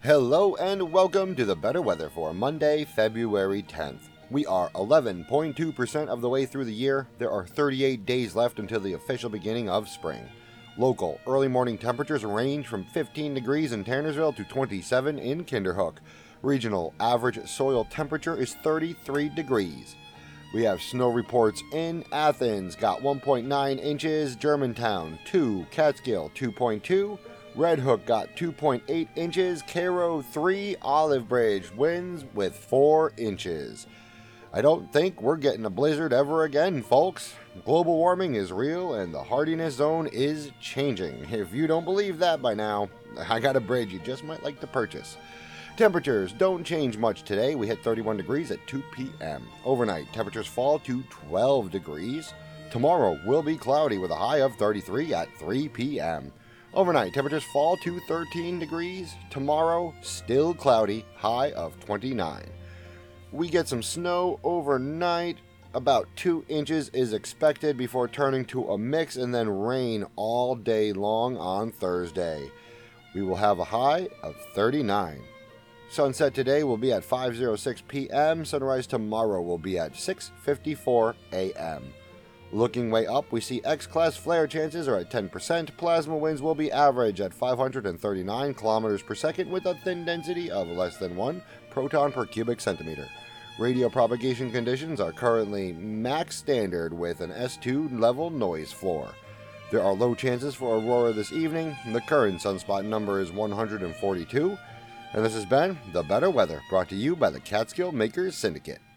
Hello and welcome to the better weather for Monday, February 10th. We are 11.2% of the way through the year. There are 38 days left until the official beginning of spring. Local early morning temperatures range from 15 degrees in Tannersville to 27 in Kinderhook. Regional average soil temperature is 33 degrees. We have snow reports in Athens, got 1.9 inches, Germantown 2, Catskill 2.2, Red Hook got 2.8 inches, Cairo 3, Olive Bridge winds with 4 inches. I don't think we're getting a blizzard ever again, folks. Global warming is real and the hardiness zone is changing. If you don't believe that by now, I got a bridge you just might like to purchase. Temperatures don't change much today. We hit 31 degrees at 2 p.m. Overnight, temperatures fall to 12 degrees. Tomorrow will be cloudy with a high of 33 at 3 p.m. Overnight, temperatures fall to 13 degrees. Tomorrow, still cloudy, high of 29. We get some snow overnight. About 2 inches is expected before turning to a mix and then rain all day long on Thursday. We will have a high of 39. Sunset today will be at 5:06 p.m. Sunrise tomorrow will be at 6:54 a.m. Looking way up, we see X-class flare chances are at 10%. Plasma winds will be average at 539 kilometers per second with a thin density of less than 1 proton per cubic centimeter. Radio propagation conditions are currently max standard with an S2 level noise floor. There are low chances for aurora this evening. The current sunspot number is 142. And this has been The Better Weather, brought to you by the Catskill Makers Syndicate.